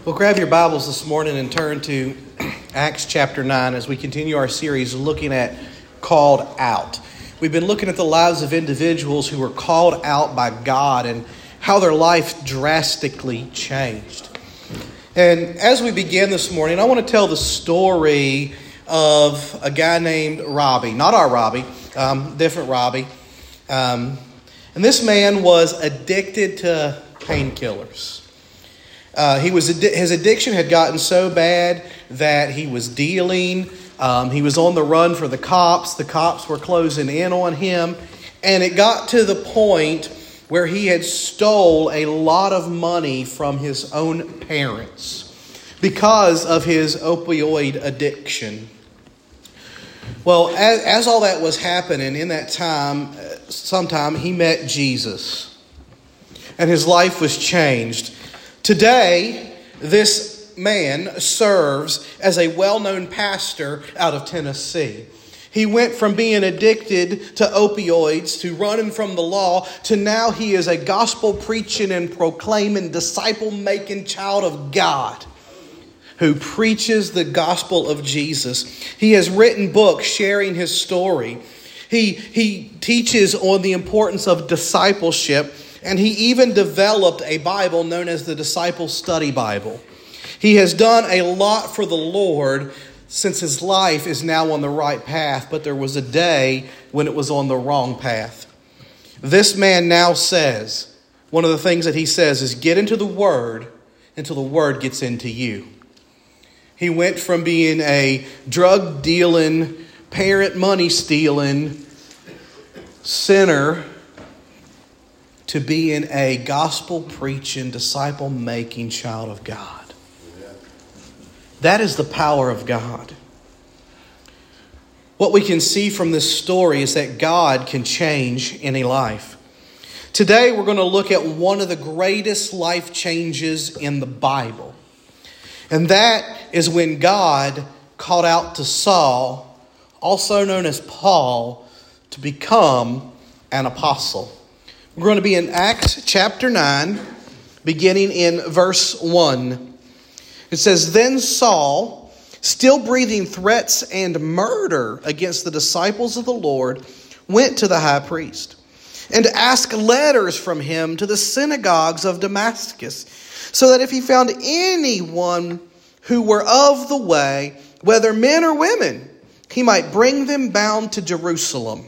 Well, grab your Bibles this morning and turn to Acts chapter 9 as we continue our series looking at Called Out. We've been looking at the lives of individuals who were called out by God and how their life drastically changed. And as we begin this morning, I want to tell the story of a guy named Robbie. Not our Robbie, different Robbie. And this man was addicted to painkillers. His addiction had gotten so bad that he was dealing. He was on the run for the cops. The cops were closing in on him. And it got to the point where he had stole a lot of money from his own parents because of his opioid addiction. Well, as all that was happening in that time, sometime he met Jesus. And his life was changed. Today, this man serves as a well-known pastor out of Tennessee. He went from being addicted to opioids, to running from the law, to now he is a gospel-preaching and proclaiming, disciple-making child of God who preaches the gospel of Jesus. He has written books sharing his story. He teaches on the importance of discipleship. And he even developed a Bible known as the Disciple Study Bible. He has done a lot for the Lord since his life is now on the right path, but there was a day when it was on the wrong path. This man now says, one of the things that he says is get into the Word until the Word gets into you. He went from being a drug-dealing, parent money-stealing sinner to being a gospel-preaching, disciple-making child of God. That is the power of God. What we can see from this story is that God can change any life. Today we're going to look at one of the greatest life changes in the Bible. And that is when God called out to Saul, also known as Paul, to become an apostle. We're going to be in Acts chapter 9, beginning in verse 1. It says, Then Saul, still breathing threats and murder against the disciples of the Lord, went to the high priest and asked letters from him to the synagogues of Damascus, so that if he found anyone who were of the way, whether men or women, he might bring them bound to Jerusalem.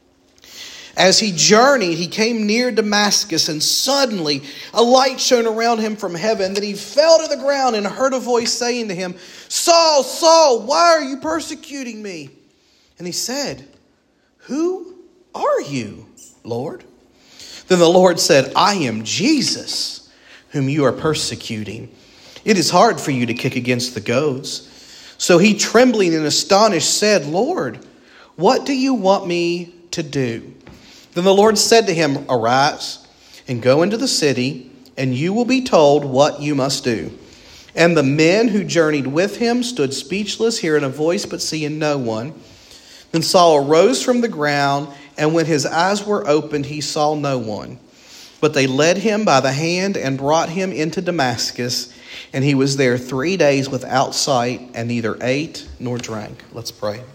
As he journeyed, he came near Damascus, and suddenly a light shone around him from heaven. Then he fell to the ground and heard a voice saying to him, Saul, Saul, why are you persecuting me? And he said, Who are you, Lord? Then the Lord said, I am Jesus, whom you are persecuting. It is hard for you to kick against the goads. So he, trembling and astonished, said, Lord, what do you want me to do? Then the Lord said to him, Arise and go into the city, and you will be told what you must do. And the men who journeyed with him stood speechless, hearing a voice but seeing no one. Then Saul arose from the ground, and when his eyes were opened, he saw no one. But they led him by the hand and brought him into Damascus, and he was there 3 days without sight, and neither ate nor drank. Let's pray.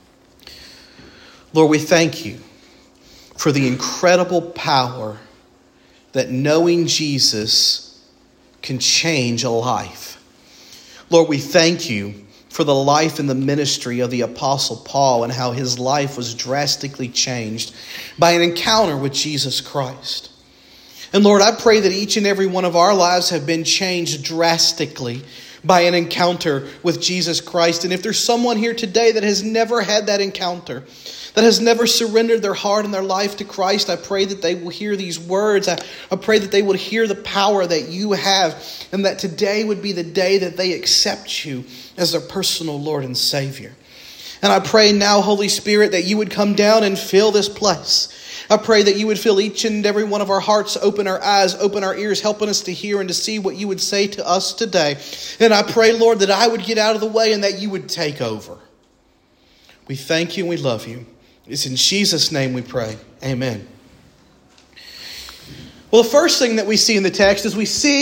Lord, we thank you for the incredible power that knowing Jesus can change a life. Lord, we thank you for the life and the ministry of the Apostle Paul and how his life was drastically changed by an encounter with Jesus Christ. And Lord, I pray that each and every one of our lives have been changed drastically by an encounter with Jesus Christ. And if there's someone here today that has never had that encounter, that has never surrendered their heart and their life to Christ, I pray that they will hear these words. I pray that they would hear the power that you have, and that today would be the day that they accept you as their personal Lord and Savior. And I pray now, Holy Spirit, that you would come down and fill this place. I pray that you would fill each and every one of our hearts, open our eyes, open our ears, helping us to hear and to see what you would say to us today. And I pray, Lord, that I would get out of the way and that you would take over. We thank you and we love you. It's in Jesus' name we pray. Amen. Well, the first thing that we see in the text is we see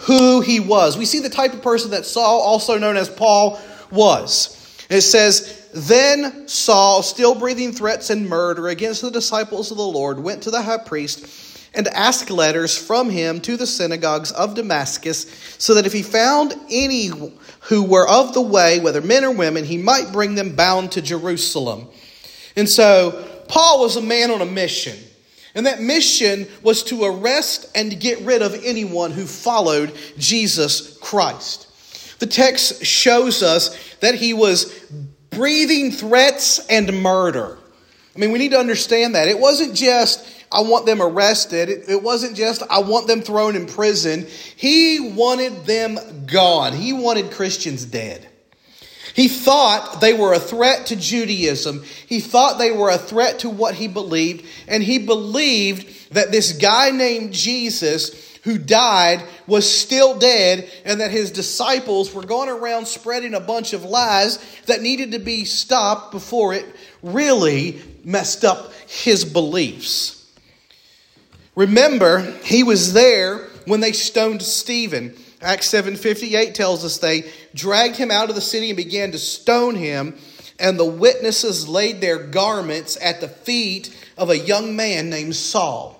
who he was. We see the type of person that Saul, also known as Paul, was. It says, then Saul, still breathing threats and murder against the disciples of the Lord, went to the high priest and asked letters from him to the synagogues of Damascus, so that if he found any who were of the way, whether men or women, he might bring them bound to Jerusalem. And so Paul was a man on a mission. And that mission was to arrest and get rid of anyone who followed Jesus Christ. The text shows us that he was breathing threats and murder. I mean, we need to understand that. It wasn't just, I want them arrested. It wasn't just, I want them thrown in prison. He wanted them gone. He wanted Christians dead. He thought they were a threat to Judaism. He thought they were a threat to what he believed. And he believed that this guy named Jesus who died was still dead, and that his disciples were going around spreading a bunch of lies that needed to be stopped before it really messed up his beliefs. Remember, he was there when they stoned Stephen. Acts 7:58 tells us they dragged him out of the city and began to stone him, and the witnesses laid their garments at the feet of a young man named Saul.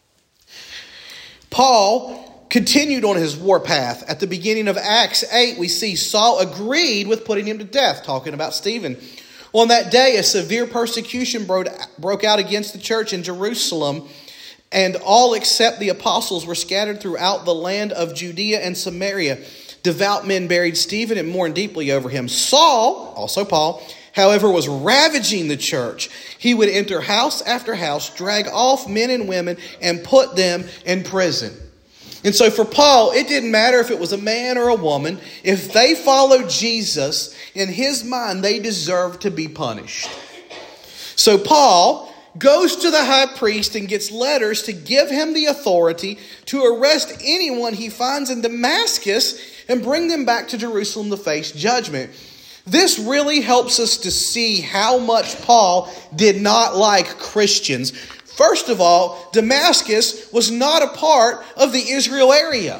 Paul continued on his warpath. At the beginning of Acts 8, we see Saul agreed with putting him to death, talking about Stephen. On that day, a severe persecution broke out against the church in Jerusalem, and all except the apostles were scattered throughout the land of Judea and Samaria. Devout men buried Stephen and mourned deeply over him. Saul, also Paul, however, was ravaging the church. He would enter house after house, drag off men and women, and put them in prison. And so for Paul, it didn't matter if it was a man or a woman. If they followed Jesus, in his mind, they deserved to be punished. So Paul goes to the high priest and gets letters to give him the authority to arrest anyone he finds in Damascus and bring them back to Jerusalem to face judgment. This really helps us to see how much Paul did not like Christians. First of all, Damascus was not a part of the Israel area.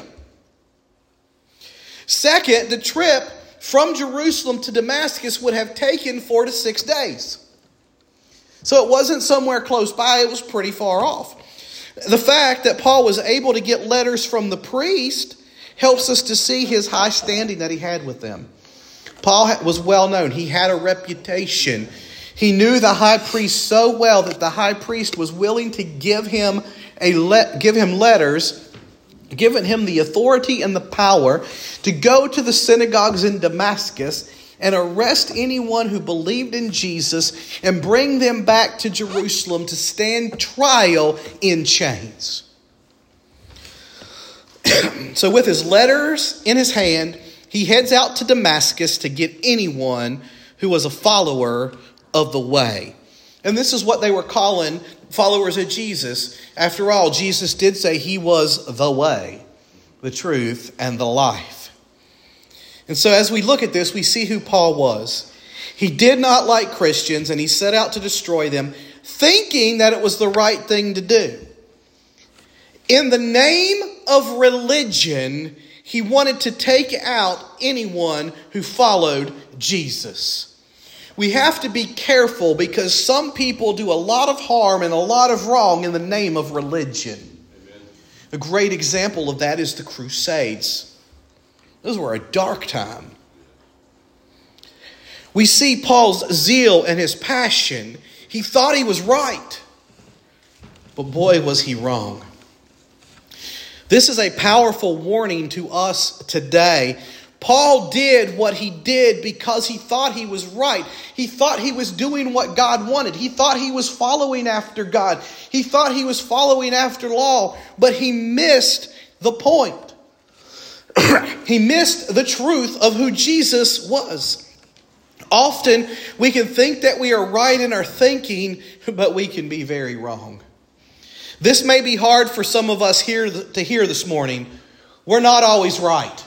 Second, the trip from Jerusalem to Damascus would have taken 4 to 6 days. So it wasn't somewhere close by, it was pretty far off. The fact that Paul was able to get letters from the priest helps us to see his high standing that he had with them. Paul was well known. He had a reputation. He knew the high priest so well that the high priest was willing to give him letters, giving him the authority and the power to go to the synagogues in Damascus and arrest anyone who believed in Jesus and bring them back to Jerusalem to stand trial in chains. So with his letters in his hand, he heads out to Damascus to get anyone who was a follower of the way. And this is what they were calling followers of Jesus. After all, Jesus did say he was the way, the truth, and the life. And so as we look at this, we see who Paul was. He did not like Christians, and he set out to destroy them, thinking that it was the right thing to do. In the name of religion, he wanted to take out anyone who followed Jesus. We have to be careful because some people do a lot of harm and a lot of wrong in the name of religion. Amen. A great example of that is the Crusades. Those were a dark time. We see Paul's zeal and his passion. He thought he was right, but boy, was he wrong. This is a powerful warning to us today. Paul did what he did because he thought he was right. He thought he was doing what God wanted. He thought he was following after God. He thought he was following after law, but he missed the point. He missed the truth of who Jesus was. Often we can think that we are right in our thinking, but we can be very wrong. This may be hard for some of us here to hear this morning. We're not always right.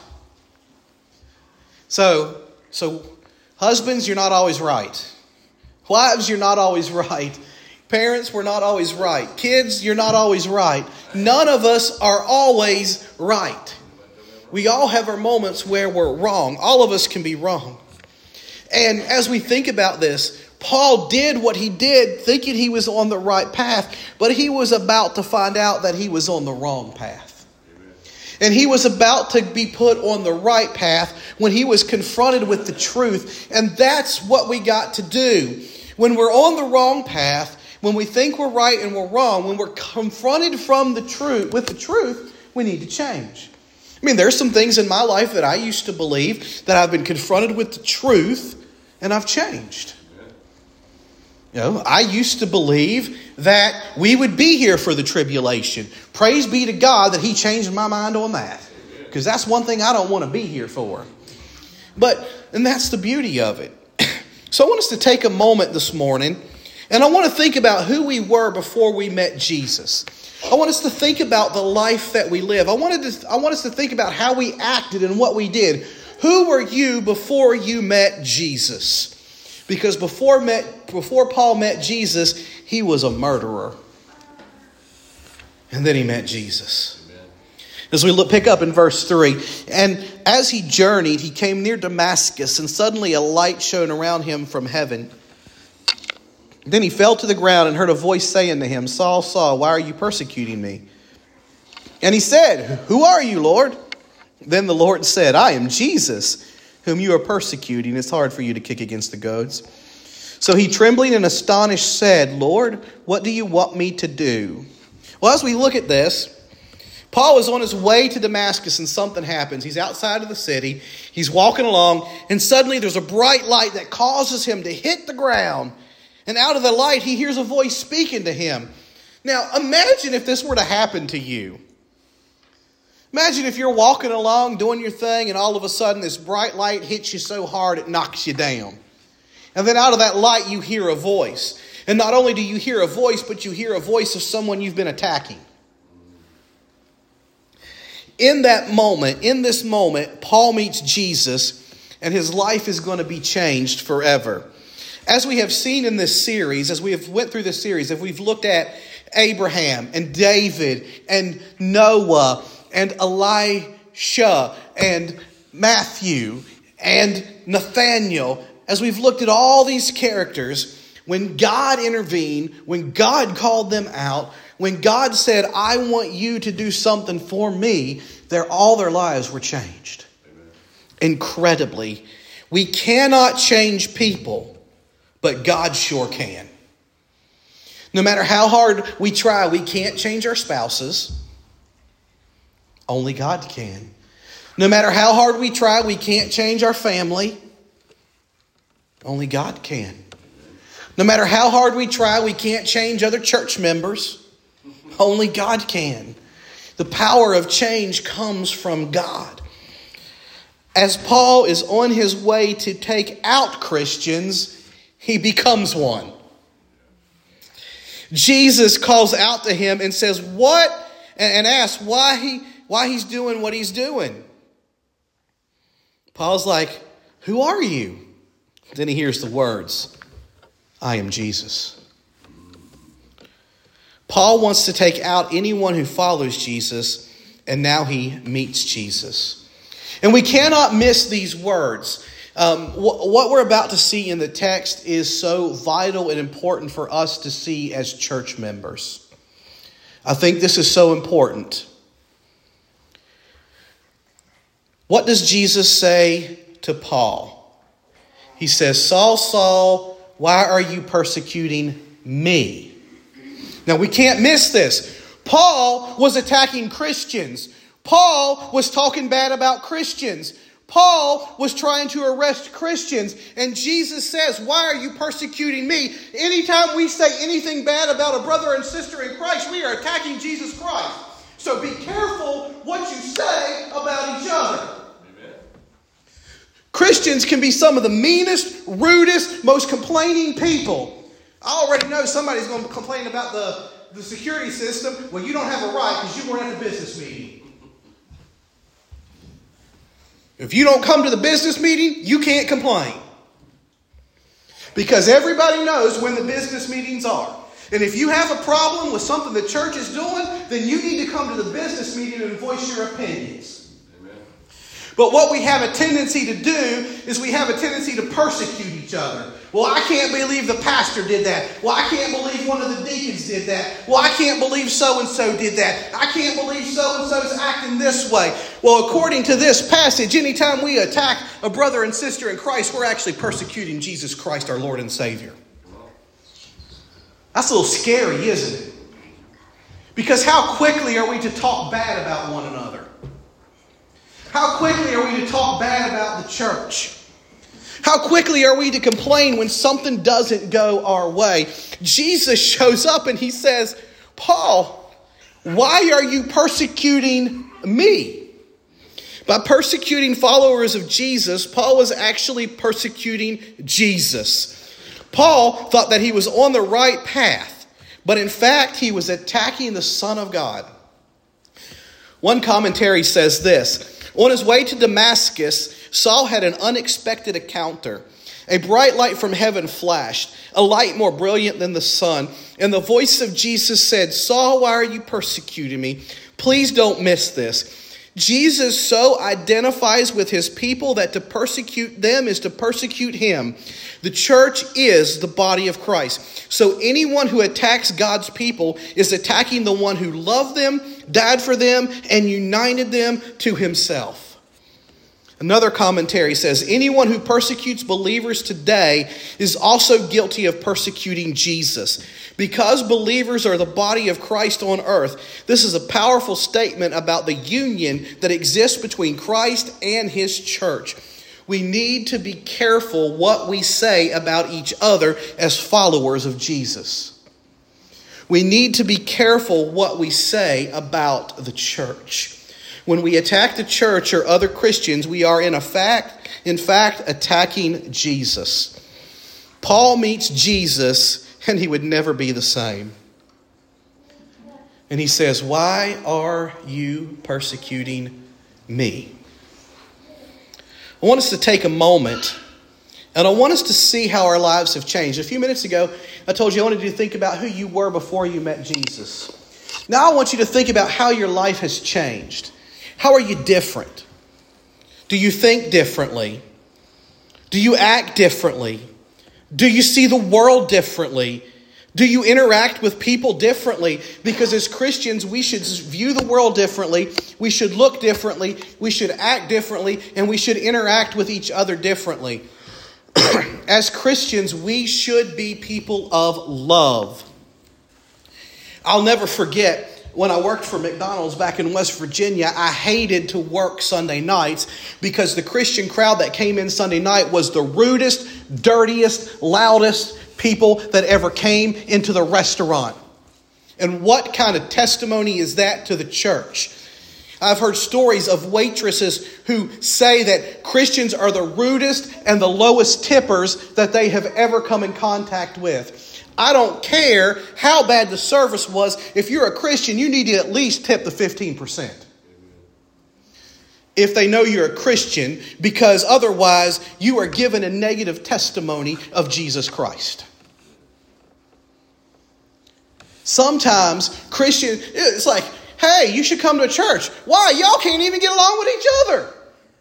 So husbands, you're not always right. Wives, you're not always right. Parents, we're not always right. Kids, you're not always right. None of us are always right. We all have our moments where we're wrong. All of us can be wrong. And as we think about this, Paul did what he did thinking he was on the right path, but he was about to find out that he was on the wrong path. And he was about to be put on the right path when he was confronted with the truth. And that's what we got to do. When we're on the wrong path, when we think we're right and we're wrong, when we're confronted with the truth, we need to change. I mean, there's some things in my life that I used to believe that I've been confronted with the truth and I've changed. You know, I used to believe that we would be here for the tribulation. Praise be to God that He changed my mind on that. Because that's one thing I don't want to be here for. And that's the beauty of it. So I want us to take a moment this morning, and I want to think about who we were before we met Jesus. I want us to think about the life that we live. I want us to think about how we acted and what we did. Who were you before you met Jesus? Because before Paul met Jesus, he was a murderer. And then he met Jesus. Amen. As we pick up in verse 3, and as he journeyed, he came near Damascus, and suddenly a light shone around him from heaven. Then he fell to the ground and heard a voice saying to him, Saul, Saul, why are you persecuting me? And he said, Who are you, Lord? Then the Lord said, I am Jesus, whom you are persecuting. It's hard for you to kick against the goads. So he, trembling and astonished, said, Lord, what do you want me to do? Well, as we look at this, Paul is on his way to Damascus and something happens. He's outside of the city. He's walking along, and suddenly there's a bright light that causes him to hit the ground. And out of the light, he hears a voice speaking to him. Now, imagine if this were to happen to you. Imagine if you're walking along doing your thing and all of a sudden this bright light hits you so hard it knocks you down. And then out of that light you hear a voice. And not only do you hear a voice, but you hear a voice of someone you've been attacking. In this moment, Paul meets Jesus and his life is going to be changed forever. As we have seen in this series, as we have went through this series, if we've looked at Abraham and David and Noah and Elisha and Matthew and Nathaniel, as we've looked at all these characters, when God intervened, when God called them out, when God said, I want you to do something for me, all their lives were changed. Amen. Incredibly. We cannot change people, but God sure can. No matter how hard we try, we can't change our spouses. Only God can. No matter how hard we try, we can't change our family. Only God can. No matter how hard we try, we can't change other church members. Only God can. The power of change comes from God. As Paul is on his way to take out Christians, he becomes one. Jesus calls out to him and says, what? And asks why he's doing what he's doing. Paul's like, who are you? Then he hears the words, I am Jesus. Paul wants to take out anyone who follows Jesus, and now he meets Jesus. And we cannot miss these words. What we're about to see in the text is so vital and important for us to see as church members. I think this is so important. What does Jesus say to Paul? He says, Saul, Saul, why are you persecuting me? Now we can't miss this. Paul was attacking Christians. Paul was talking bad about Christians. Paul was trying to arrest Christians. And Jesus says, why are you persecuting me? Anytime we say anything bad about a brother and sister in Christ, we are attacking Jesus Christ. So be careful what you say about each other. Christians can be some of the meanest, rudest, most complaining people. I already know somebody's going to complain about the security system. Well, you don't have a right because you weren't at the business meeting. If you don't come to the business meeting, you can't complain. Because everybody knows when the business meetings are. And if you have a problem with something the church is doing, then you need to come to the business meeting and voice your opinions. Amen. But what we have a tendency to do is we have a tendency to persecute each other. Well, I can't believe the pastor did that. Well, I can't believe one of the deacons did that. Well, I can't believe so-and-so did that. I can't believe so-and-so's acting this way. Well, according to this passage, anytime we attack a brother and sister in Christ, we're actually persecuting Jesus Christ, our Lord and Savior. That's a little scary, isn't it? Because how quickly are we to talk bad about one another? How quickly are we to talk bad about the church? How quickly are we to complain when something doesn't go our way? Jesus shows up and he says, Paul, why are you persecuting me? By persecuting followers of Jesus, Paul was actually persecuting Jesus. Paul thought that he was on the right path, but in fact, he was attacking the Son of God. One commentary says this: on his way to Damascus, Saul had an unexpected encounter. A bright light from heaven flashed, a light more brilliant than the sun. And the voice of Jesus said, Saul, why are you persecuting me? Please don't miss this. Jesus so identifies with his people that to persecute them is to persecute him. The church is the body of Christ. So anyone who attacks God's people is attacking the one who loved them, died for them, and united them to himself. Another commentary says, anyone who persecutes believers today is also guilty of persecuting Jesus. Because believers are the body of Christ on earth, this is a powerful statement about the union that exists between Christ and his church. We need to be careful what we say about each other as followers of Jesus. We need to be careful what we say about the church. When we attack the church or other Christians, we are in fact attacking Jesus. Paul meets Jesus and he would never be the same. And he says, why are you persecuting me? I want us to take a moment and I want us to see how our lives have changed. A few minutes ago, I told you I wanted you to think about who you were before you met Jesus. Now I want you to think about how your life has changed. How are you different? Do you think differently? Do you act differently? Do you see the world differently? Do you interact with people differently? Because as Christians, we should view the world differently. We should look differently. We should act differently. And we should interact with each other differently. As Christians, we should be people of love. I'll never forget when I worked for McDonald's back in West Virginia, I hated to work Sunday nights because the Christian crowd that came in Sunday night was the rudest, dirtiest, loudest people that ever came into the restaurant. And what kind of testimony is that to the church? I've heard stories of waitresses who say that Christians are the rudest and the lowest tippers that they have ever come in contact with. I don't care how bad the service was. If you're a Christian, you need to at least tip the 15%. If they know you're a Christian, because otherwise you are given a negative testimony of Jesus Christ. Sometimes Christians, it's like, hey, you should come to a church. Why? Y'all can't even get along with each other.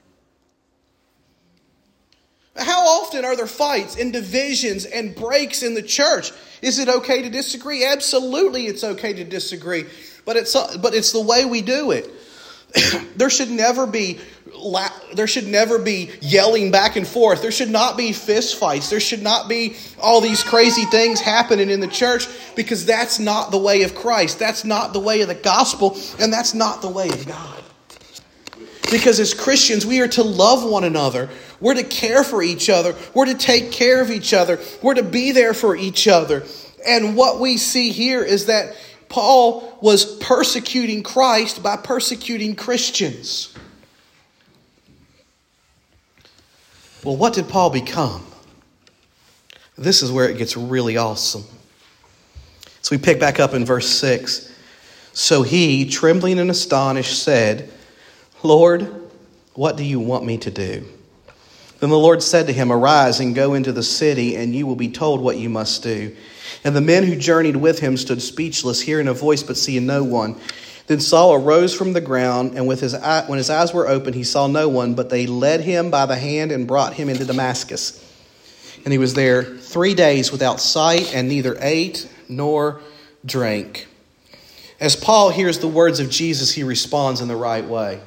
How often are there fights and divisions and breaks in the church? Is it okay to disagree? Absolutely, it's okay to disagree. But it's the way we do it. There should never be yelling back and forth. There should not be fist fights. There should not be all these crazy things happening in the church, because that's not the way of Christ. That's not the way of the gospel, and that's not the way of God. Because as Christians, we are to love one another. We're to care for each other. We're to take care of each other. We're to be there for each other. And what we see here is that Paul was persecuting Christ by persecuting Christians. Well, what did Paul become? This is where it gets really awesome. So we pick back up in verse 6. So he, trembling and astonished, said, Lord, what do you want me to do? Then the Lord said to him, Arise and go into the city, and you will be told what you must do. And the men who journeyed with him stood speechless, hearing a voice but seeing no one. Then Saul arose from the ground, and when his eyes were open, he saw no one, but they led him by the hand and brought him into Damascus. And he was there 3 days without sight, and neither ate nor drank. As Paul hears the words of Jesus, he responds in the right way.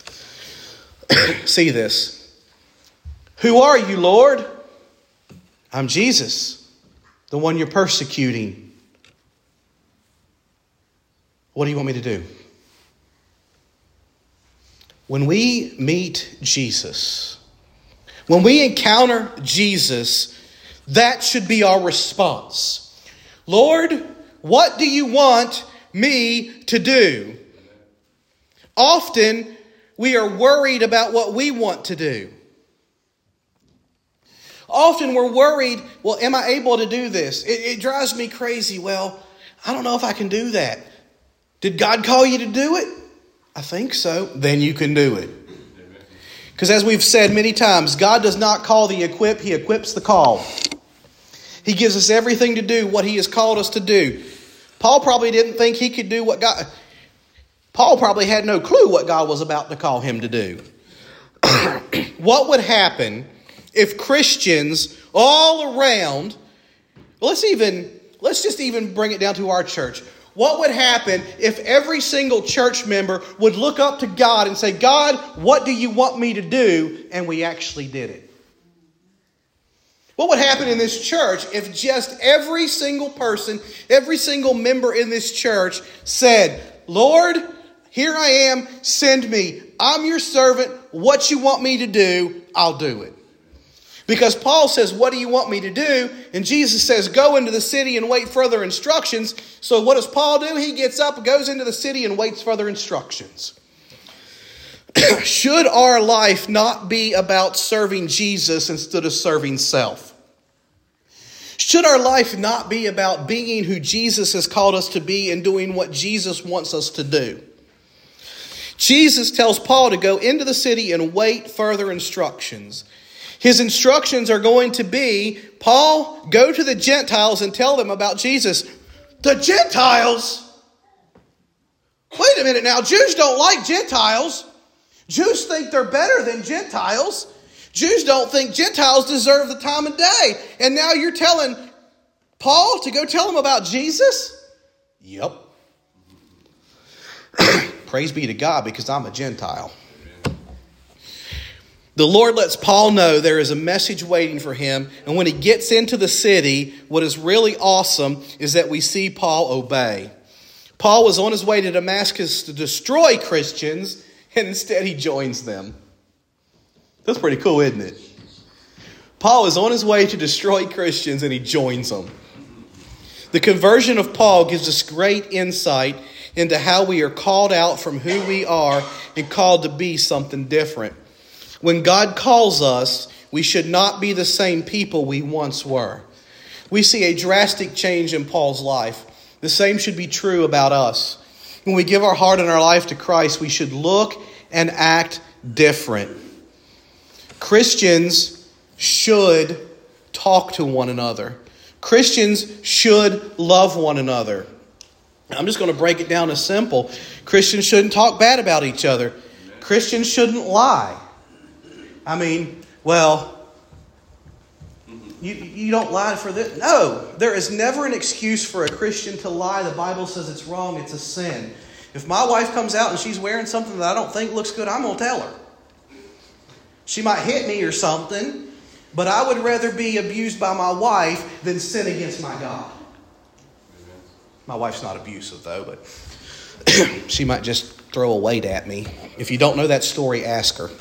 See this. Who are you, Lord? I'm Jesus, the one you're persecuting. What do you want me to do? When we meet Jesus, when we encounter Jesus, that should be our response. Lord, what do you want me to do? Often we are worried about what we want to do. Often we're worried, well, am I able to do this? It drives me crazy. Well, I don't know if I can do that. Did God call you to do it? I think so. Then you can do it. Because as we've said many times, God does not call the equipped, He equips the called. He gives us everything to do what He has called us to do. Paul probably didn't think he could do what God... Paul probably had no clue what God was about to call him to do. What would happen if Christians all around... Let's just even bring it down to our church. What would happen if every single church member would look up to God and say, God, what do you want me to do? And we actually did it. What would happen in this church if just every single person, every single member in this church said, Lord, here I am, send me. I'm your servant. What you want me to do, I'll do it. Because Paul says, what do you want me to do? And Jesus says, go into the city and wait further instructions. So what does Paul do? He gets up, goes into the city and waits further instructions. Should our life not be about serving Jesus instead of serving self? Should our life not be about being who Jesus has called us to be and doing what Jesus wants us to do? Jesus tells Paul to go into the city and wait further instructions. His instructions are going to be, Paul, go to the Gentiles and tell them about Jesus. The Gentiles? Wait a minute now. Jews don't like Gentiles. Jews think they're better than Gentiles. Jews don't think Gentiles deserve the time of day. And now you're telling Paul to go tell them about Jesus? Yep. Praise be to God, because I'm a Gentile. The Lord lets Paul know there is a message waiting for him. And when he gets into the city, what is really awesome is that we see Paul obey. Paul was on his way to Damascus to destroy Christians, and instead he joins them. That's pretty cool, isn't it? Paul is on his way to destroy Christians, and he joins them. The conversion of Paul gives us great insight into how we are called out from who we are and called to be something different. When God calls us, we should not be the same people we once were. We see a drastic change in Paul's life. The same should be true about us. When we give our heart and our life to Christ, we should look and act different. Christians should talk to one another. Christians should love one another. I'm just going to break it down as simple. Christians shouldn't talk bad about each other. Christians shouldn't lie. I mean, well, you don't lie for this. No, there is never an excuse for a Christian to lie. The Bible says it's wrong. It's a sin. If my wife comes out and she's wearing something that I don't think looks good, I'm going to tell her. She might hit me or something, but I would rather be abused by my wife than sin against my God. My wife's not abusive, though, but she might just throw a weight at me. If you don't know that story, ask her.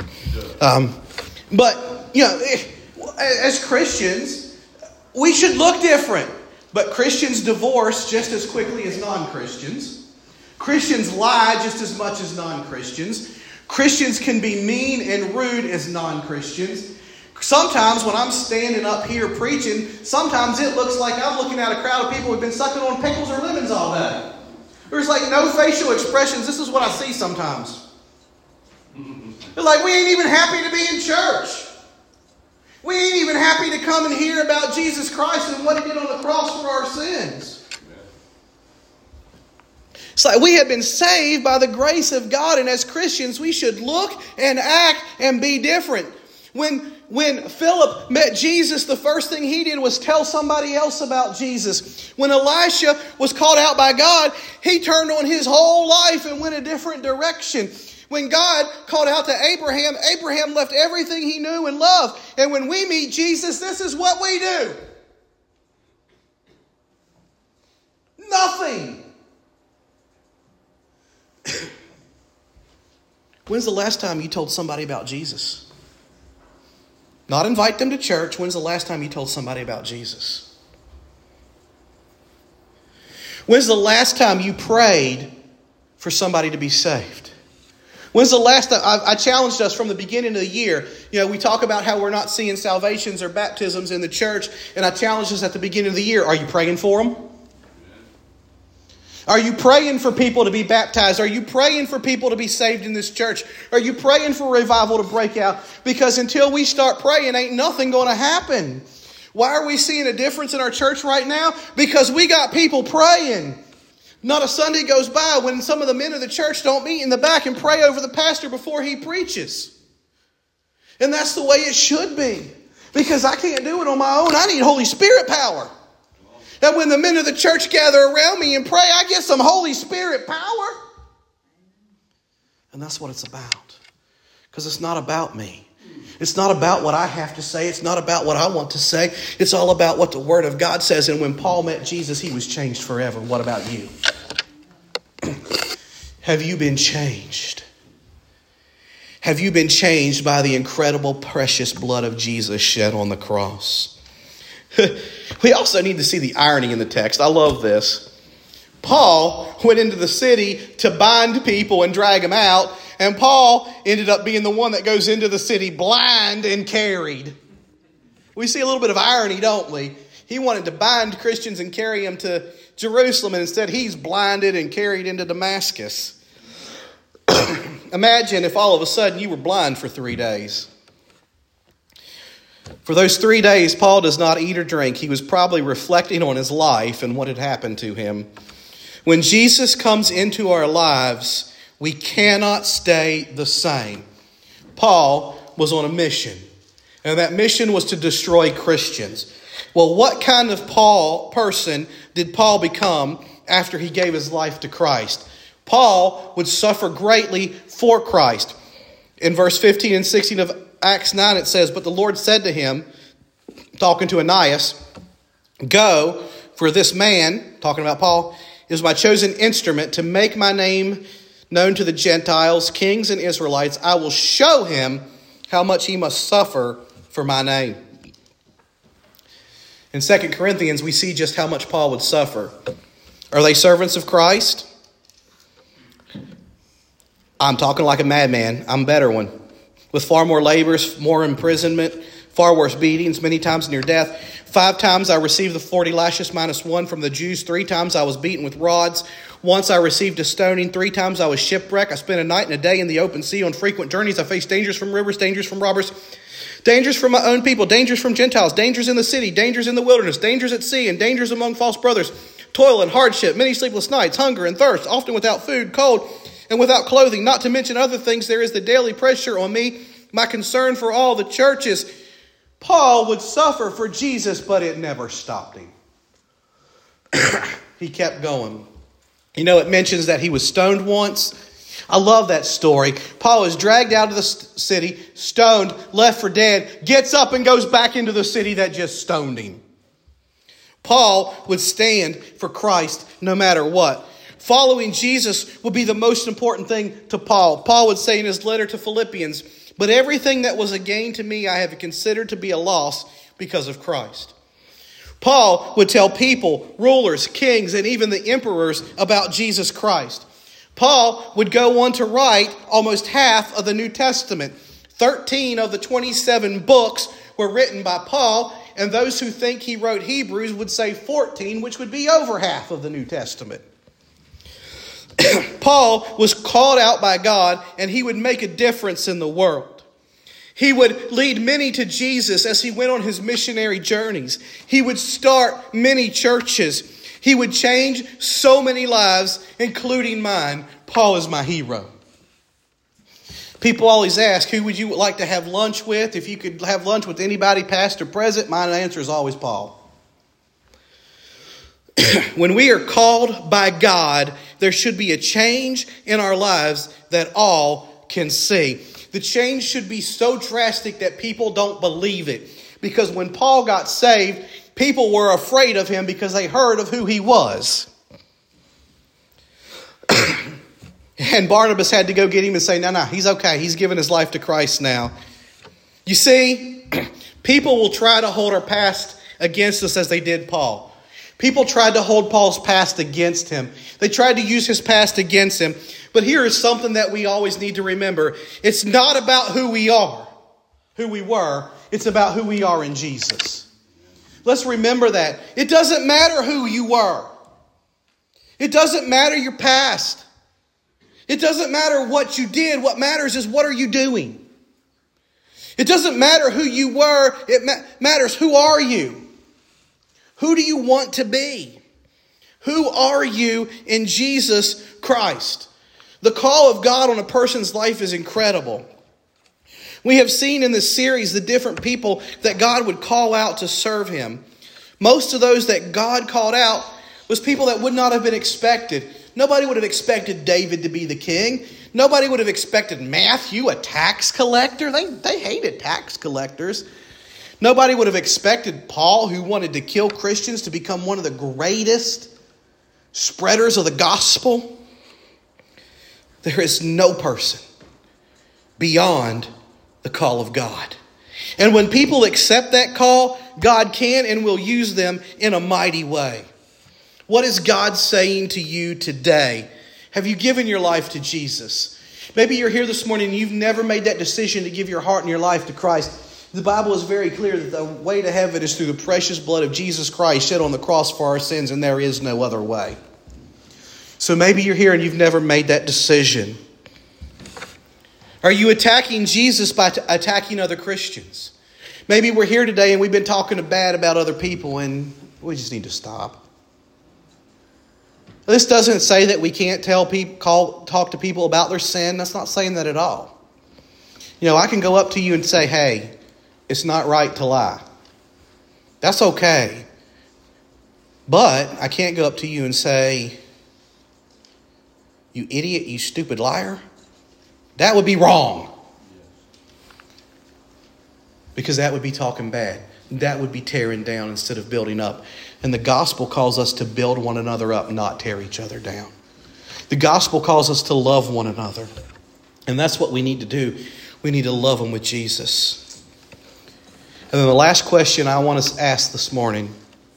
But, as Christians, we should look different. But Christians divorce just as quickly as non-Christians. Christians lie just as much as non-Christians. Christians can be mean and rude as non-Christians. Sometimes when I'm standing up here preaching, sometimes it looks like I'm looking at a crowd of people who've been sucking on pickles or lemons all day. There's like no facial expressions. This is what I see sometimes. They're like, we ain't even happy to be in church. We ain't even happy to come and hear about Jesus Christ and what He did on the cross for our sins. It's like we have been saved by the grace of God, and as Christians, we should look and act and be different. When Philip met Jesus, the first thing he did was tell somebody else about Jesus. When Elisha was called out by God, he turned on his whole life and went a different direction. When God called out to Abraham, Abraham left everything he knew and loved. And when we meet Jesus, this is what we do. Nothing. When's the last time you told somebody about Jesus? Not invite them to church. When's the last time you told somebody about Jesus? When's the last time you prayed for somebody to be saved? When's the last time? I challenged us from the beginning of the year. We talk about how we're not seeing salvations or baptisms in the church. And I challenged us at the beginning of the year. Are you praying for them? Are you praying for people to be baptized? Are you praying for people to be saved in this church? Are you praying for revival to break out? Because until we start praying, ain't nothing going to happen. Why are we seeing a difference in our church right now? Because we got people praying. Not a Sunday goes by when some of the men of the church don't meet in the back and pray over the pastor before he preaches. And that's the way it should be. Because I can't do it on my own. I need Holy Spirit power. And when the men of the church gather around me and pray, I get some Holy Spirit power. And that's what it's about. Because it's not about me. It's not about what I have to say. It's not about what I want to say. It's all about what the Word of God says. And when Paul met Jesus, he was changed forever. What about you? Have you been changed? Have you been changed by the incredible, precious blood of Jesus shed on the cross? We also need to see the irony in the text. I love this. Paul went into the city to bind people and drag them out. And Paul ended up being the one that goes into the city blind and carried. We see a little bit of irony, don't we? He wanted to bind Christians and carry them to Jerusalem. And instead he's blinded and carried into Damascus. Imagine if all of a sudden you were blind for 3 days. For those 3 days, Paul does not eat or drink. He was probably reflecting on his life and what had happened to him. When Jesus comes into our lives, we cannot stay the same. Paul was on a mission, and that mission was to destroy Christians. Well, what kind of person did Paul become after he gave his life to Christ? Paul would suffer greatly for Christ. In verse 15 and 16 of Acts 9, it says, "But the Lord said to him," talking to Ananias, "Go, for this man," talking about Paul, "is my chosen instrument to make my name known to the Gentiles, kings and Israelites. I will show him how much he must suffer for my name." In 2 Corinthians, we see just how much Paul would suffer. Are they servants of Christ? I'm talking like a madman. I'm a better one. With far more labors, more imprisonment, far worse beatings, many times near death. 5 times I received the 40 lashes minus 1 from the Jews. 3 times I was beaten with rods. Once I received a stoning. 3 times I was shipwrecked. I spent a night and a day in the open sea on frequent journeys. I faced dangers from rivers, dangers from robbers, dangers from my own people, dangers from Gentiles, dangers in the city, dangers in the wilderness, dangers at sea, and dangers among false brothers, toil and hardship, many sleepless nights, hunger and thirst, often without food, cold, and without clothing, not to mention other things. There is the daily pressure on me, my concern for all the churches. Paul would suffer for Jesus, but it never stopped him. He kept going. It mentions that he was stoned once. I love that story. Paul is dragged out of the city, stoned, left for dead, gets up and goes back into the city that just stoned him. Paul would stand for Christ no matter what. Following Jesus would be the most important thing to Paul. Paul would say in his letter to Philippians, "But everything that was a gain to me I have considered to be a loss because of Christ." Paul would tell people, rulers, kings, and even the emperors about Jesus Christ. Paul would go on to write almost half of the New Testament. 13 of the 27 books were written by Paul, and those who think he wrote Hebrews would say 14, which would be over half of the New Testament. Paul was called out by God, and he would make a difference in the world. He would lead many to Jesus as he went on his missionary journeys. He would start many churches. He would change so many lives, including mine. Paul is my hero. People always ask, who would you like to have lunch with? If you could have lunch with anybody, past or present, my answer is always Paul. When we are called by God, there should be a change in our lives that all can see. The change should be so drastic that people don't believe it. Because when Paul got saved, people were afraid of him because they heard of who he was. And Barnabas had to go get him and say, no, he's okay. He's given his life to Christ now. You see, people will try to hold our past against us as they did Paul. People tried to hold Paul's past against him. They tried to use his past against him. But here is something that we always need to remember. It's not about who we are, who we were. It's about who we are in Jesus. Let's remember that. It doesn't matter who you were. It doesn't matter your past. It doesn't matter what you did. What matters is what are you doing. It doesn't matter who you were. It matters who are you. Who do you want to be? Who are you in Jesus Christ? The call of God on a person's life is incredible. We have seen in this series the different people that God would call out to serve him. Most of those that God called out was people that would not have been expected. Nobody would have expected David to be the king. Nobody would have expected Matthew, a tax collector. They hated tax collectors. Nobody would have expected Paul, who wanted to kill Christians, to become one of the greatest spreaders of the gospel. There is no person beyond the call of God. And when people accept that call, God can and will use them in a mighty way. What is God saying to you today? Have you given your life to Jesus? Maybe you're here this morning and you've never made that decision to give your heart and your life to Christ. The Bible is very clear that the way to heaven is through the precious blood of Jesus Christ shed on the cross for our sins, and there is no other way. So maybe you're here and you've never made that decision. Are you attacking Jesus by attacking other Christians? Maybe we're here today and we've been talking bad about other people, and we just need to stop. This doesn't say that we can't talk to people about their sin. That's not saying that at all. You know, I can go up to you and say, hey, it's not right to lie. That's okay. But I can't go up to you and say, you idiot, you stupid liar. That would be wrong. Because that would be talking bad. That would be tearing down instead of building up. And the gospel calls us to build one another up, not tear each other down. The gospel calls us to love one another. And that's what we need to do. We need to love them with Jesus. And then the last question I want to ask this morning.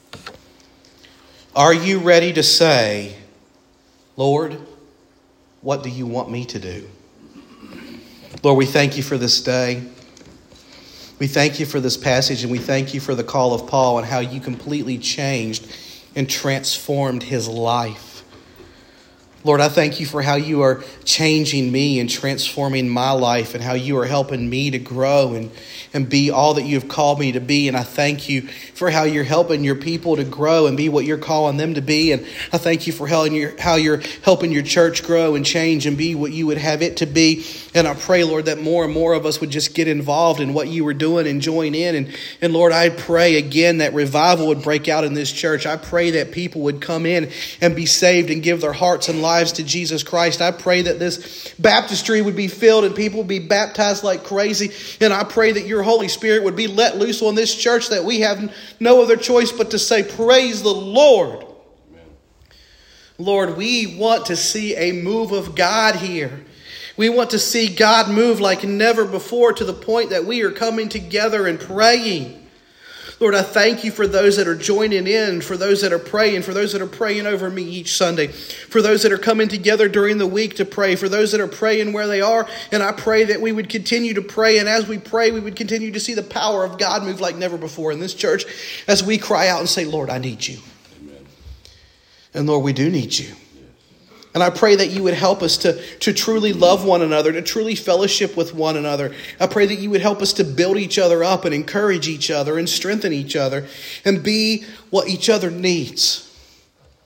Are you ready to say, Lord, what do you want me to do? Lord, we thank you for this day. We thank you for this passage, and we thank you for the call of Paul and how you completely changed and transformed his life. Lord, I thank you for how you are changing me and transforming my life, and how you are helping me to grow and be all that you have called me to be. And I thank you for how you're helping your people to grow and be what you're calling them to be. And I thank you for how you're helping your church grow and change and be what you would have it to be. And I pray, Lord, that more and more of us would just get involved in what you were doing and join in. And Lord, I pray again that revival would break out in this church. I pray that people would come in and be saved and give their hearts and lives to Jesus Christ. I pray that this baptistry would be filled and people would be baptized like crazy. And I pray that your Holy Spirit would be let loose on this church, that we have no other choice but to say, praise the Lord. Amen. Lord, we want to see a move of God here. We want to see God move like never before, to the point that we are coming together and praying. Lord, I thank you for those that are joining in, for those that are praying, for those that are praying over me each Sunday, for those that are coming together during the week to pray, for those that are praying where they are. And I pray that we would continue to pray. And as we pray, we would continue to see the power of God move like never before in this church, as we cry out and say, Lord, I need you. Amen. And Lord, we do need you. And I pray that you would help us to truly love one another, to truly fellowship with one another. I pray that you would help us to build each other up and encourage each other and strengthen each other and be what each other needs.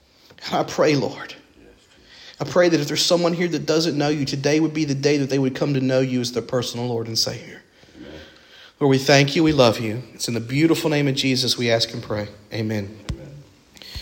I pray, Lord, I pray that if there's someone here that doesn't know you, today would be the day that they would come to know you as their personal Lord and Savior. Lord, we thank you. We love you. It's in the beautiful name of Jesus we ask and pray. Amen.